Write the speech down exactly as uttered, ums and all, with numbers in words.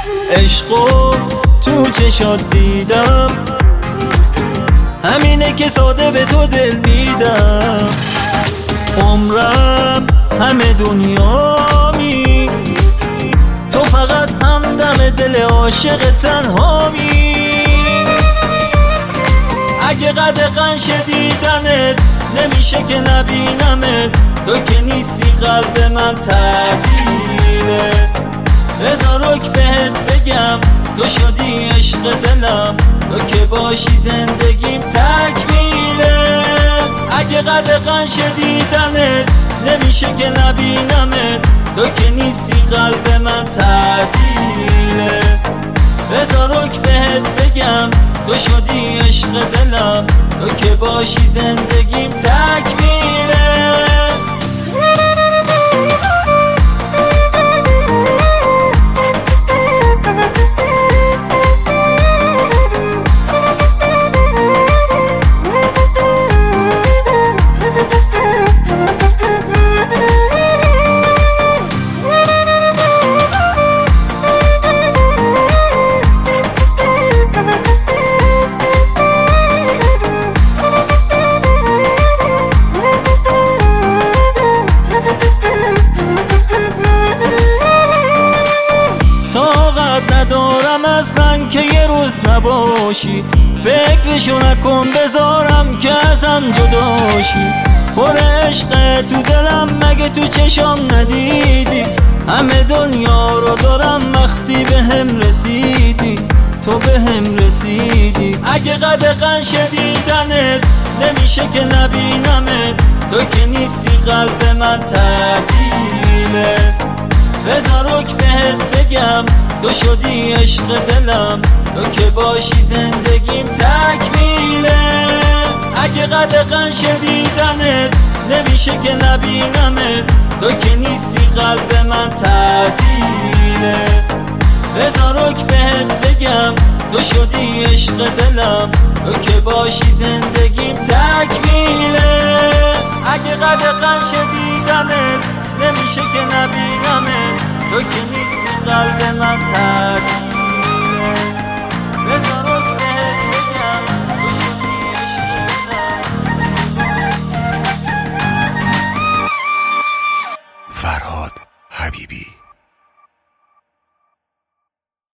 عشقو تو چشات دیدم، همینه که ساده به تو دل بیدم. عمرم همه دنیامی، تو فقط همدم دل عاشق تنهامی. اگه قدغن شدیدنت نمیشه که نبینمت، تو که نیستی قلب من تعطیله. بذار رک بهت بگم تو شدی عشق دلم، تو که باشی زندگیم تکمیله. اگه قدغن شدیدنت نمیشه که نبینمت، تو که نیستی قلب من تعطیله. بذار رک بهت بگم تو شدی عشق دلم، تو که باشی زندگیم تکمیله. ندارم اصلا که یه روز نباشی، فکرشو نکن بذارم که ازم جداشی. پر عشق تو دلم مگه تو چشام ندیدی، همه دنیا رو دارم وقتی به هم رسیدی، تو به هم رسیدی. اگه قدغن شدیدنت نمیشه که نبینمت، تو که نیستی قلب من تعطیله. بذار رک بهت بگم تو شدی عشق دلم، تو که باشی زندگیم تکمیله. اگه قدغن شدیدنت نمیشه که نبینمت، تو که نیستی قلب من تعطیله. بذار رک بهت بگم تو شدی عشق دلم، تو که باشی زندگیم تکمیله. اگه قدغن شدیدنت نمیشه که نبینمت، تو که نیستی قلب من تعطیله.